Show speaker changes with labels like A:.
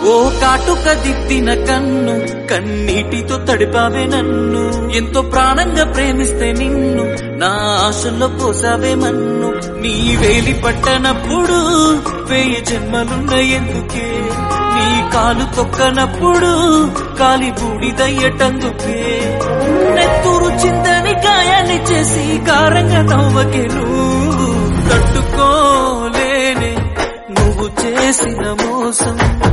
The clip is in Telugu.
A: ఓ కాటుక దిద్దిన కన్ను కన్నీటితో తడిపావే నన్ను ఎంతో ప్రాణంగా ప్రేమిస్తే నిన్ను నా ఆశల్లో పోసావే మన్ను నీ వేలి పట్టనప్పుడు 1000 జన్మలున్న ఎందుకే నీ కాలు తొక్కనప్పుడు కాలి బూడిదయ్యటందుకే నెత్తూరు చింతని గాయాన్ని చేసి కారంగా నవ్వకే నువ్వు తట్టుకోలేనే నువ్వు చేసిన మోసం